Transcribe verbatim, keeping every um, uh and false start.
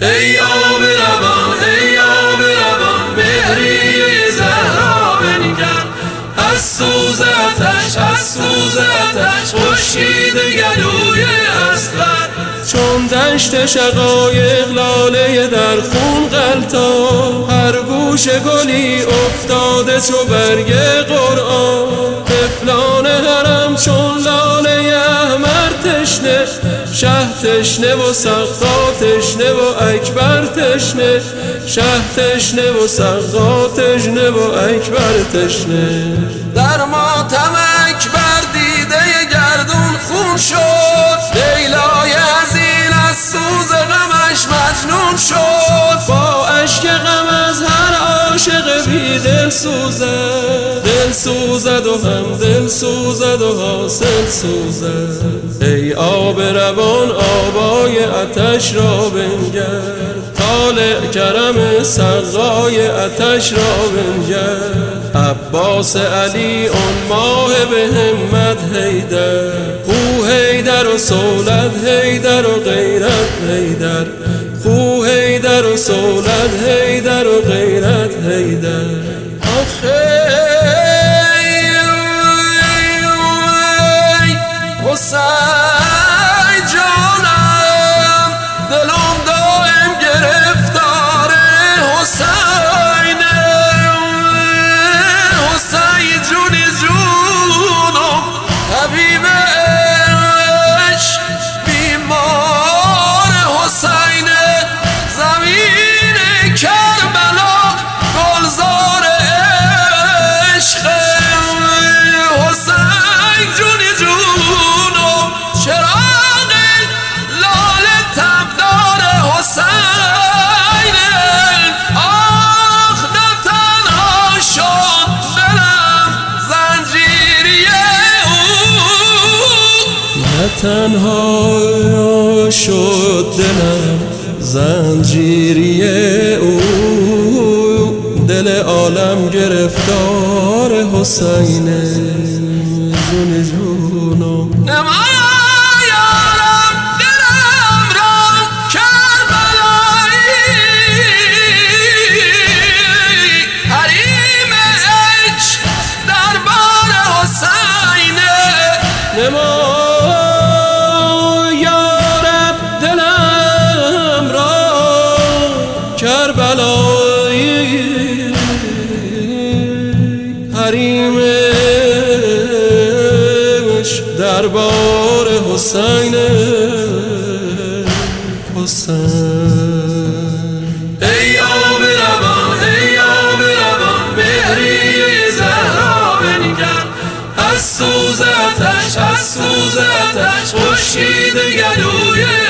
ای آب روان ای آب روان مهریه زهرا بنگر، از سوز آتش از سوز آتش خورشید گلوی اصغر. چون دشت شقایق لاله در خون غلطا، هر گوش گلی افتاده چو برگ قرآن. طفلان حرم چون لاله احمر تشنه، شه تشنه و سقا تشنه و اکبر تشنه، شه تشنه و سقا تشنه و اکبر تشنه. در ماتم اکبر دیده گردون خون شد، لیلای حزین از سوز غمش مجنون شد. با اشک غم از هر عاشق بی دل سوزد، دل سوزد و هم دل سوزد و حاصل سوزد. ای آب روان آبای آتش را بنگر، طالع کرم سقای آتش را بنگر. عباس علی اون ماه به همت حیدر، خو حیدر و سولد حیدر و غیرت حیدر، خو حیدر و سولد حیدر و غیرت حیدر. آخه حسین جانم، دلم دائم گرفتاره حسین، حسین جونی جونم حبیب عشق، بیمار حسین زمین کربلا گلزار عشق. حسین جونی جونم چراغ لاله تبدار حسین، آخ نه تنها شد دلم زنجیری او، نه تنها شد دلم زنجیری او. دل عالم گرفتار حسین جون جونم. نمایارم دلم را کربلایی، حریم عشق دربار حسین. نمایارم دلم را کربلایی، حریم عشق دربار حسین حسین. ای آب روان ای آب روان مهریه زهرا بنگر، از سوز آتش از سوز آتش خورشید گلوی